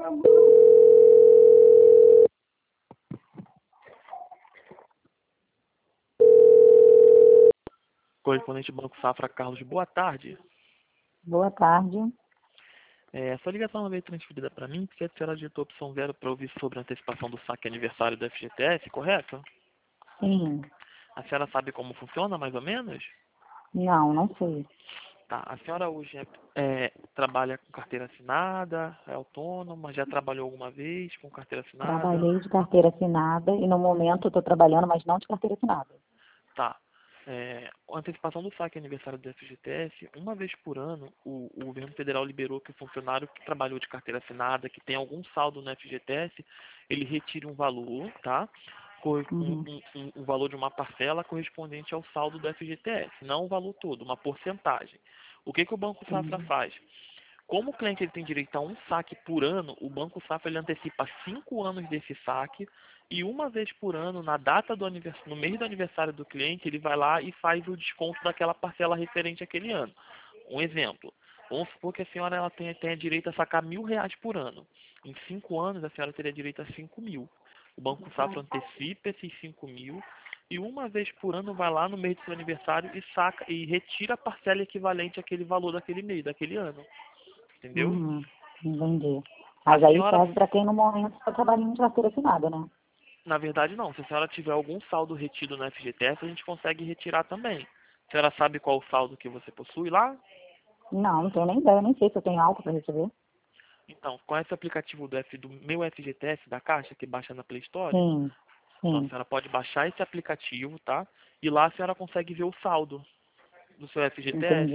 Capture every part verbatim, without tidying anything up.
Correspondente Banco Safra, Carlos, boa tarde. Boa tarde. É, sua ligação veio transferida para mim porque a senhora digitou a opção zero para ouvir sobre a antecipação do saque aniversário do F G T S, correto? Sim. A senhora sabe como funciona, mais ou menos? Não, não sei. Tá. A senhora hoje é, é, trabalha com carteira assinada, é autônoma, já trabalhou alguma vez com carteira assinada? Trabalhei de carteira assinada e no momento estou trabalhando, mas não de carteira assinada. Tá. É, a antecipação do saque aniversário do F G T S, uma vez por ano, o, o governo federal liberou que o funcionário que trabalhou de carteira assinada, que tem algum saldo no F G T S, ele retire um valor, tá? Co- Um, Uhum. um, um- um valor de uma parcela correspondente ao saldo do F G T S, não o valor todo, uma porcentagem. O que que o Banco Safra Entendi. faz? Como o cliente ele tem direito a um saque por ano, o Banco Safra ele antecipa cinco anos desse saque e uma vez por ano, na data do aniversário, no mês do aniversário do cliente, ele vai lá e faz o desconto daquela parcela referente àquele ano. Um exemplo, vamos supor que a senhora ela tenha, tenha direito a sacar mil reais por ano. Em cinco anos, a senhora teria direito a cinco mil. O Banco Safra antecipa esses cinco mil e uma vez por ano vai lá no mês do seu aniversário e saca e retira a parcela equivalente àquele valor daquele mês, daquele ano. Entendeu? Uhum. Entendi. A Mas aí senhora, serve para quem no momento está trabalhando de carteira assinada, né? na verdade não, se a senhora tiver algum saldo retido no F G T S, a gente consegue retirar também. A senhora sabe qual o saldo que você possui lá? Não, não tenho nem ideia, nem sei se eu tenho algo para receber. Então, com esse aplicativo do, F, do meu F G T S da Caixa, que baixa na Play Store, Sim, então a sim, senhora pode baixar esse aplicativo, tá? E lá a senhora consegue ver o saldo do seu F G T S, entendi.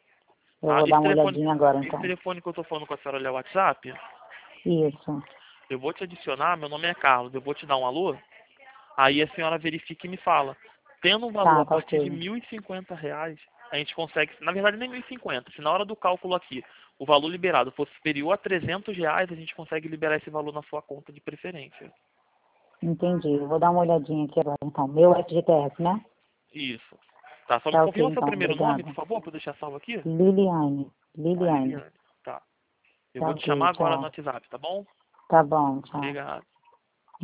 Eu tá? vou dar Esse uma telefone, olhadinha agora, esse então. telefone que eu tô falando com a senhora ali é o WhatsApp, Isso. eu vou te adicionar, meu nome é Carlos, eu vou te dar um alô, aí a senhora verifica e me fala. Tendo um valor Tá, a tá partir de ok. mil e cinquenta reais, a gente consegue, na verdade nem mil e cinquenta, se na hora do cálculo aqui o valor liberado for superior a trezentos reais, a gente consegue liberar esse valor na sua conta de preferência. Entendi. Eu vou dar uma olhadinha aqui agora, então. Meu F G T S, né? Isso. Tá, só me Tá ok, confirma seu então. primeiro nome, por Obrigada. favor, para eu deixar salvo aqui? Liliane. A Liliane. Liliane. Tá. Eu Tá vou te ok, chamar agora no tchau. WhatsApp, tá bom? Tá bom, tchau. Obrigado.